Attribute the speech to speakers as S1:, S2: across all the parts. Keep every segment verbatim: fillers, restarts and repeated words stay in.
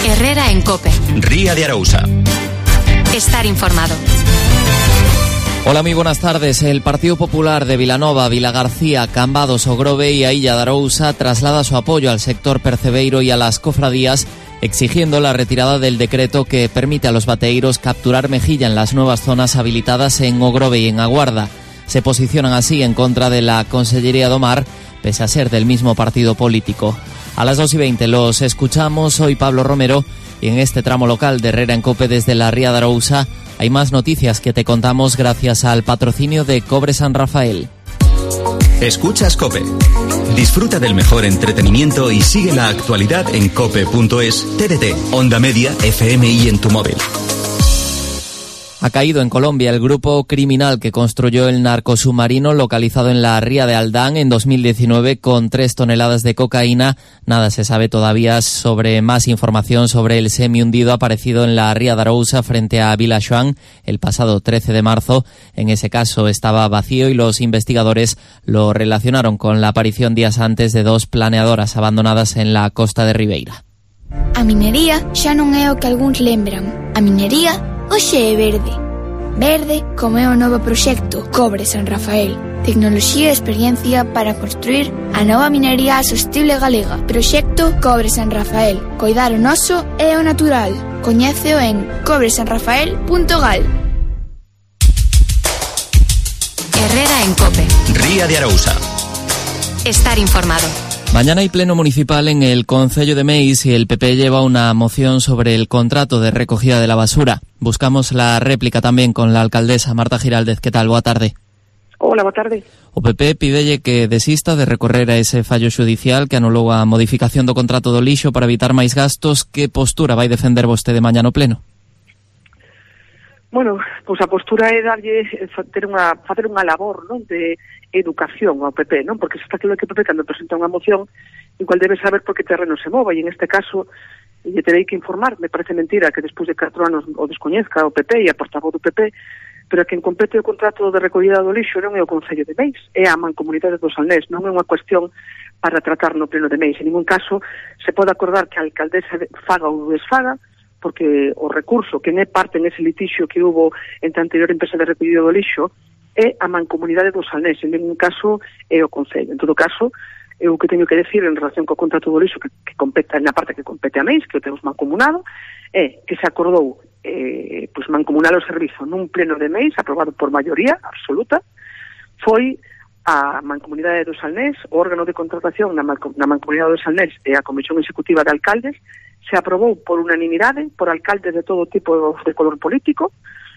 S1: Herrera en COPE.
S2: Ría de Arousa.
S1: Estar informado.
S3: Hola, muy buenas tardes. El Partido Popular de Vilanova, Vilagarcía, Cambados, Ogrove y a Illa de Arousa traslada su apoyo al sector percebeiro y a las cofradías, exigiendo la retirada del decreto que permite a los bateeiros capturar mejilla en las nuevas zonas habilitadas en Ogrove y en Aguarda. Se posicionan así en contra de la Consellería do Mar, pese a ser del mismo partido político. A las dos y veinte los escuchamos. Soy Pablo Romero y en este tramo local de Herrera en COPE desde la Ría de Arousa hay más noticias que te contamos gracias al patrocinio de Cobre San Rafael.
S2: Escuchas COPE. Disfruta del mejor entretenimiento y sigue la actualidad en cope punto es, T D T, Onda Media, F M y en tu móvil.
S3: Ha caído en Colombia el grupo criminal que construyó el narcosubmarino localizado en la ría de Aldán en dos mil diecinueve con tres toneladas de cocaína. Nada se sabe todavía sobre más información sobre el semi-hundido aparecido en la ría de Arousa frente a Vila Xoán el pasado trece de marzo. En ese caso estaba vacío y los investigadores lo relacionaron con la aparición días antes de dos planeadoras abandonadas en la costa de Ribeira.
S4: A minería xa non é o que algúns lembran. A minería hoxe é verde. Verde como é o novo proxecto Cobre San Rafael. Tecnoloxía e experiencia para construir a nova minería sostible galega. Proxecto Cobre San Rafael. Coidar o noso e o natural. Coñéceo en cobre san rafael punto gal.
S1: Herrera en COPE.
S2: Ría de Arousa.
S1: Estar informado.
S3: Mañana hay pleno municipal en el Concello de Meis y el P P lleva una moción sobre el contrato de recogida de la basura. Buscamos la réplica tamén con la alcaldesa Marta Giraldez. ¿Qué tal? Boa tarde.
S5: Hola, boa tarde.
S3: O P P pídelle que desista de recorrer a ese fallo xudicial que anulou a modificación do contrato do lixo para evitar máis gastos. Que postura vai defender vostede mañá no pleno?
S5: Bueno, pois a postura é darlle ter unha, facer unha labor, non, de educación ao P P, non? Porque se está claro que o P P cando presenta unha moción igual debe saber por que terreno se move, e en este caso lle terei que informar. Me parece mentira que despois de catro anos o descoñezca o P P e a portavoz do P P, pero que en compete o contrato de recollida do lixo non é o Concello de Meis, é a Mancomunidade do Salnés, non é unha cuestión para tratar no pleno de Meis. En ningún caso se pode acordar que a alcaldesa faga ou desfaga, porque o recurso que é parte nese litixio que hubo entre a anterior empresa de recollido do lixo é a Mancomunidade do Salnés, en ningún caso é o Concello. En todo caso, eu o que teño que decir en relación co contrato do lixo que, que compete, na parte que compete a Meis, que o temos mancomunado, é que se acordou eh, pues, mancomunar o servizo nun pleno de Meis, aprobado por maioría absoluta, foi a Mancomunidade do Salnés, o órgano de contratación na, na Mancomunidade do Salnés e a Comisión Executiva de Alcaldes, se aprobou por unanimidade, por alcaldes de todo tipo de color político,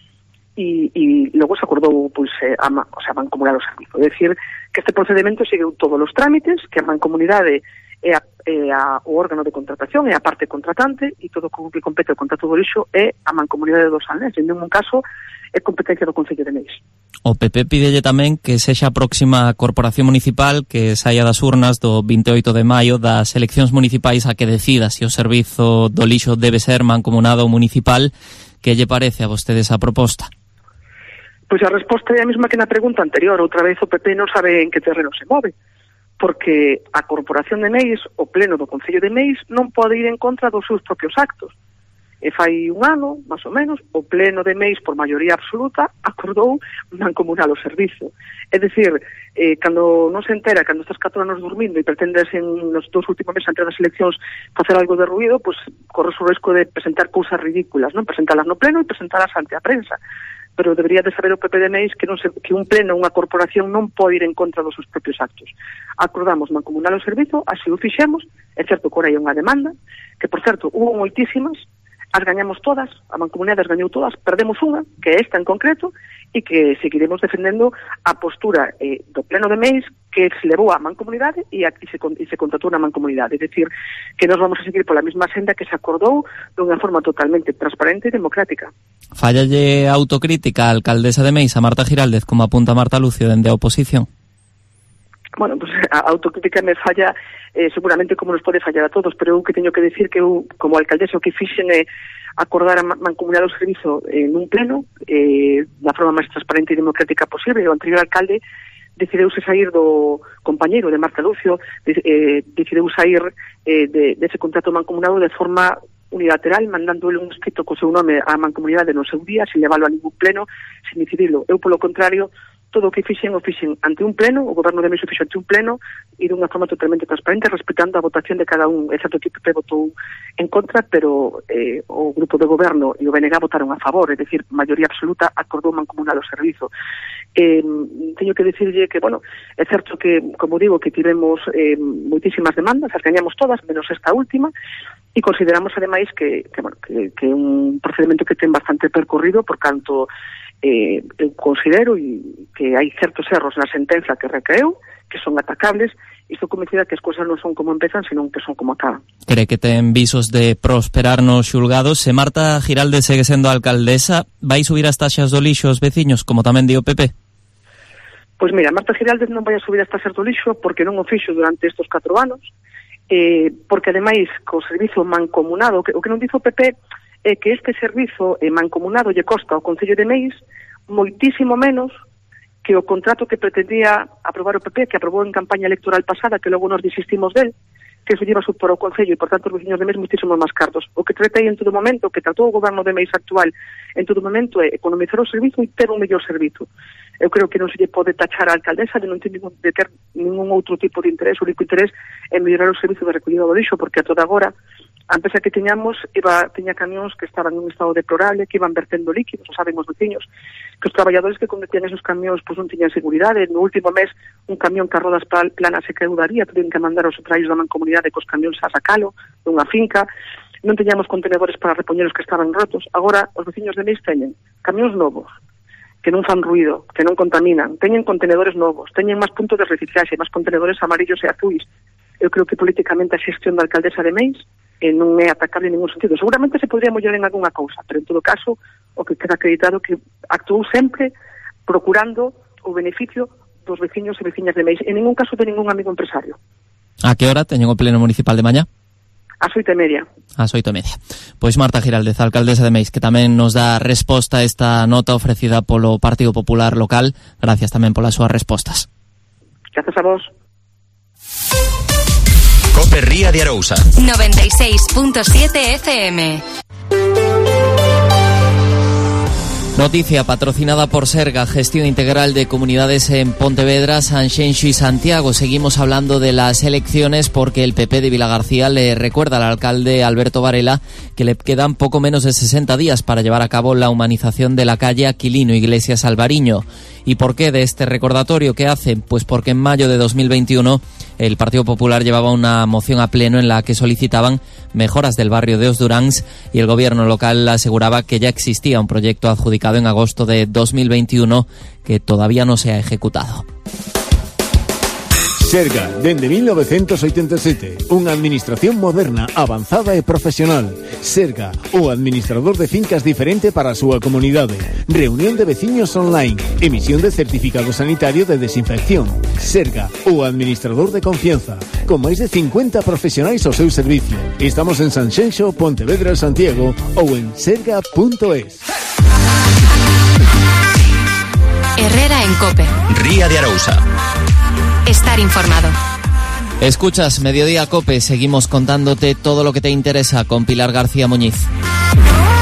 S5: e, e logo se acordou pois, a, o sea, a mancomunar o servizo. É dicir, que este procedimento seguiu todos os trámites, que a mancomunidade é, a, é a, o órgano de contratación, é a parte contratante, e todo o que compete o contrato do lixo é a Mancomunidade do Salnés. En ningún caso é competencia do Concello de Meis.
S3: O P P pídelle tamén que sexa a próxima corporación municipal que saia das urnas do vinte e oito de maio das eleccións municipais a que decida se o servizo do lixo debe ser mancomunado ou municipal. Que lle parece a vostede esa proposta?
S5: Pois a resposta é a mesma que na pregunta anterior. Outra vez o P P non sabe en que terreno se move, porque a Corporación de Meis, o pleno do Concello de Meis, non pode ir en contra dos seus propios actos. E fai un ano, máis ou menos, o pleno de Meis, por maioría absoluta, acordou mancomunar o servizo. É dicir, eh, cando non se entera, cando estás catro anos dormindo e pretendes en nos dos últimos meses antes das eleccións facer algo de ruido, pois corres o risco de presentar cousas ridículas, non? Presentalas no pleno e presentalas ante a prensa. Pero debería de saber o P P de Meis que, non se, que un pleno, unha corporación non pode ir en contra dos seus propios actos. Acordamos mancomunar o servizo, así o fixemos. É certo que ora hai unha demanda, que por certo hubo moitísimas, as gañamos todas, a mancomunidade as gañou todas, perdemos unha, que é esta en concreto, e que seguiremos defendendo a postura eh, do pleno de Meis que se levou a mancomunidade e, a, e, se, e se contratou na mancomunidade. É dicir, que nós vamos a seguir pola mesma senda que se acordou dunha forma totalmente transparente e democrática.
S3: Fallalle autocrítica a alcaldesa de Meis, a Marta Giraldez, como apunta Marta Lucio dende a oposición?
S5: Bueno, pues a autocrítica me falla eh, seguramente como nos pode fallar a todos, pero eu que teño que decir que eu, como alcaldesa, o que fixen é acordar a mancomunar o servizo en un pleno eh, da forma máis transparente e democrática posible. O anterior alcalde decidiuse sair do compañeiro de Marta Lucio, de, eh, decidiu sair eh, de, de ese contrato mancomunado de forma unilateral, mandándole un escrito co seu nome á mancomunidade no seu día, sin leválo a ningún pleno, sin decidirlo. Eu, polo contrario, todo o que fixen o fixen ante un pleno, o goberno de Meixo fixo ante un pleno, e dunha forma totalmente transparente, respetando a votación de cada un. É certo que o P P votou en contra, pero eh, o grupo de goberno e o B N G votaron a favor, é dicir, maioría absoluta acordou mancomunar o servizo. Eh, teño que dicirlle que, bueno, é certo que, como digo, que tivemos eh, moitísimas demandas, as gañamos todas, menos esta última, e consideramos, ademais, que, que, bueno, que, que é un procedimento que ten bastante percorrido, por canto, eh, eu considero e que hai certos erros na sentenza que recaeu, que son atacables, e estou convencida que as cousas non son como empezan, senón que son como acaban.
S3: Cree que ten visos de prosperar nos xulgados. Se Marta Giralde segue sendo alcaldesa, vai subir as taxas do lixo aos veciños, como tamén di o P P?
S5: Pois mira, Marta Giralde non vai a subir as taxas do lixo porque non o fixo durante estes catro anos, eh, porque ademais co servizo mancomunado, que, o que non dice o P P é que este servizo eh, mancomunado lle costa ao Concello de Meis moitísimo menos que o contrato que pretendía aprobar o P P, que aprobou en campaña electoral pasada, que logo nos desistimos del, que eso lleva por o Concello e, por tanto, os veciños de Meis moitísimo máis cartos. O que tratei en todo momento, que tratou o goberno de Meis actual en todo momento, é economizar o servizo e ter un mellor servizo. Eu creo que non se lle pode tachar a alcaldesa de non ter ningún, de ter ningún outro tipo de interés. O único interés é mellorar o servizo de recollida do lixo, porque a toda agora a empresa que teñamos iba, teña camións que estaban en un estado deplorable, que iban vertendo líquidos, o saben os veciños, que os traballadores que conducían esos camións pois non tiñan seguridade. No último mes, un camión que a rodas planas se quedou daría, tuvieron que mandar aos traballos da mancomunidade cos camións a sacalo dunha finca, non teñamos contenedores para repoñer os que estaban rotos. Agora, os veciños de Meis teñen camións novos, que non fan ruido, que non contaminan, teñen contenedores novos, teñen máis puntos de reciclaxe, máis contenedores amarillos e azuis. Eu creo que políticamente a xestión da alcaldesa de Meis eh, non é atacable en ningún sentido. Seguramente se podría mollar en algunha cousa, pero en todo caso o que queda acreditado que actuou sempre procurando o beneficio dos veciños e veciñas de Meis, en ningún caso de ningún amigo empresario.
S3: A que hora teñen o pleno municipal de mañá?
S5: Ás oito e media.
S3: Ás oito e media. Pois Marta Giraldez, alcaldesa de Meis, que tamén nos dá resposta a esta nota ofrecida polo Partido Popular local. Gracias tamén polas súas respostas.
S5: Gracias a vos.
S2: COPE Ría de Arousa
S1: noventa y seis punto siete F M.
S3: Noticia patrocinada por Serga, Gestión Integral de Comunidades en Pontevedra, Sanxenxo y Santiago. Seguimos hablando de las elecciones porque el P P de Vilagarcía le recuerda al alcalde Alberto Varela que le quedan poco menos de sesenta días para llevar a cabo la humanización de la calle Aquilino Iglesias Alvariño. ¿Y por qué de este recordatorio? ¿Qué hace? Pues porque en mayo de dos mil veintiuno el Partido Popular llevaba una moción a pleno en la que solicitaban mejoras del barrio de Osduráns y el gobierno local aseguraba que ya existía un proyecto adjudicado en agosto de dos mil veintiuno que todavía no se ha ejecutado.
S6: Serga, dende mil novecientos oitenta e sete, unha administración moderna, avanzada e profesional. Serga, o administrador de fincas diferente para a súa comunidade. Reunión de veciños online, emisión de certificado sanitario de desinfección. Serga, o administrador de confianza, con máis de cincuenta profesionais ao seu servicio. Estamos en Sanxenxo, Pontevedra, Santiago ou en serga punto es.
S1: Herrera en COPE.
S2: Ría de Arousa.
S1: Estar informado.
S3: Escuchas Mediodía COPE, seguimos contándote todo lo que te interesa con Pilar García Muñiz.